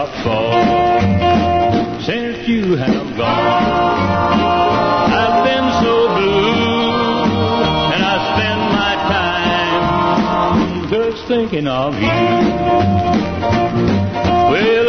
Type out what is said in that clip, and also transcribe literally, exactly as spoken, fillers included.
teardrops fall since you have gone. I've been so blue, and I spend my time just thinking of you. Well,